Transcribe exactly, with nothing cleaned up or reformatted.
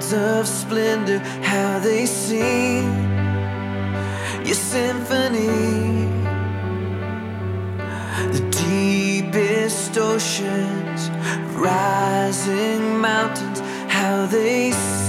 Skies of splendor, how they sing your symphony. The deepest oceans, rising mountains, how they